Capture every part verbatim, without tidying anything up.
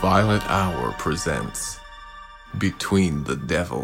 Violet Hour presents Between the Devil.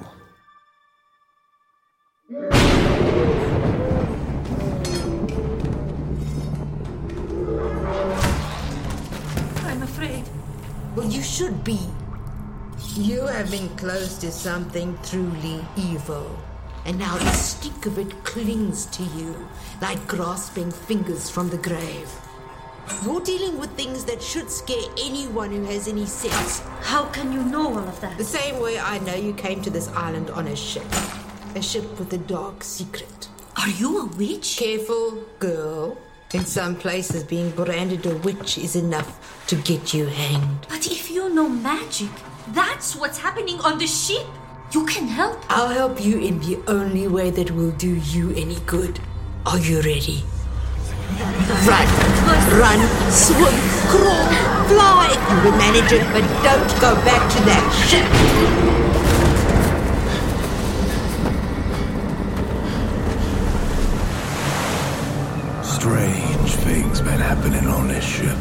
I'm afraid. Well, you should be. You have been close to something truly evil. And now the stink of it clings to you, like grasping fingers from the grave. You're dealing with things that should scare anyone who has any sense. How can you know all of that? The same way I know you came to this island on a ship. A ship with a dark secret. Are you a witch? Careful, girl. In some places, being branded a witch is enough to get you hanged. But if you know magic, that's what's happening on the ship. You can help. I'll help you in the only way that will do you any good. Are you ready? Run, run, swim, crawl, fly if you can manage it, but don't go back to that ship. Strange things been happening on this ship.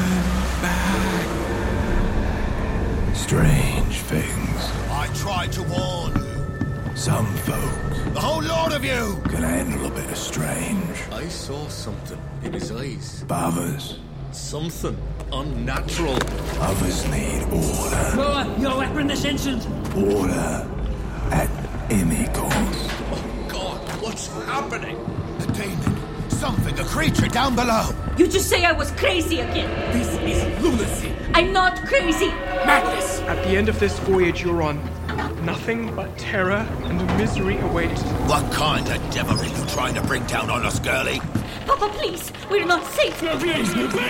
Strange things. I tried to warn you. Some folk, The whole lot of you! can handle a bit of strange. I saw something in his eyes. But others, Something unnatural. others need order. Lower your weapon ascensions! Order at any cost. Oh God, what's happening? A demon. Something, a creature down below. You just say I was crazy again. This is lunacy! I'm not crazy. Madness! At the end of this voyage you're on, nothing but terror and misery await. What kind of devil are you trying to bring down on us, girlie? Papa, please. We're not safe. They're going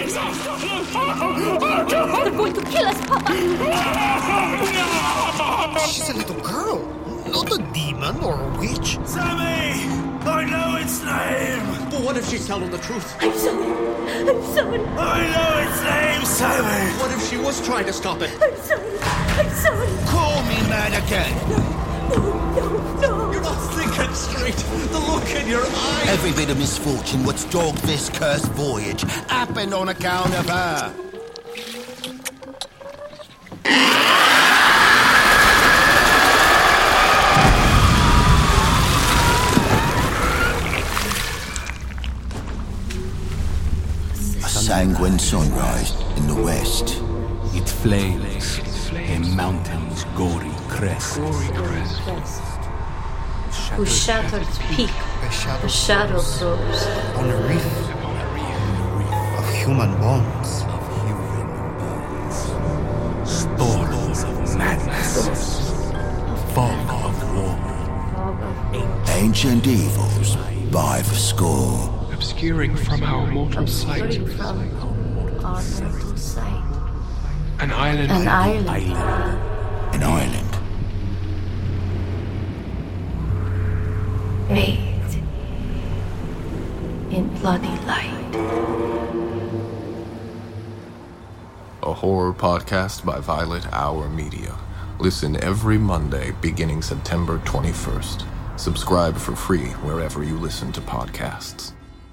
to kill us, Papa. She's a little girl, not a demon or a witch. Sammy! I know its name! But what if she's telling the truth? I'm sorry. I'm sorry. I know its name, Sammy! What if she was trying to stop it? I'm sorry. I'm sorry. Call me mad again. No, no. You're not thinking straight. The look in your eyes. Every bit of misfortune what's dogged this cursed voyage happened on account of her. A sanguine sunrise in the west. It flames, a mountain's gory crest. Whose shattered peak the shadow throws. On a reef of human bones. Storms of madness, fog of war. Ancient evils by the score. Obscuring from our mortal sight, Obscuring from our mortal sight. an island. An island. An island. Bathed in bloody light. A horror podcast by Violet Hour Media. Listen every Monday beginning September twenty-first. Subscribe for free wherever you listen to podcasts.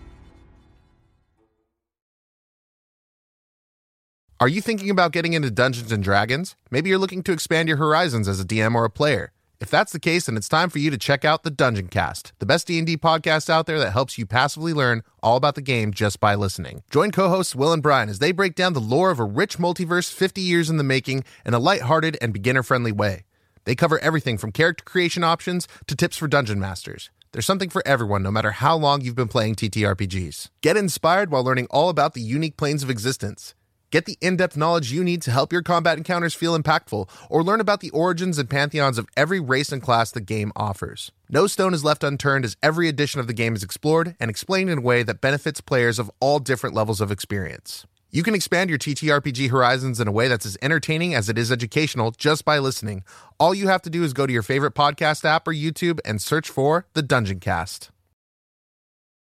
Are you thinking about getting into Dungeons and Dragons? Maybe you're looking to expand your horizons as a D M or a player. If that's the case, then it's time for you to check out the Dungeon Cast, the best D and D podcast out there that helps you passively learn all about the game just by listening. Join co-hosts Will and Brian as they break down the lore of a rich multiverse fifty years in the making in a lighthearted and beginner-friendly way. They cover everything from character creation options to tips for dungeon masters. There's something for everyone, no matter how long you've been playing T T R P Gs. Get inspired while learning all about the unique planes of existence. Get the in-depth knowledge you need to help your combat encounters feel impactful, or learn about the origins and pantheons of every race and class the game offers. No stone is left unturned as every edition of the game is explored and explained in a way that benefits players of all different levels of experience. You can expand your T T R P G horizons in a way that's as entertaining as it is educational just by listening. All you have to do is go to your favorite podcast app or YouTube and search for The Dungeon Cast.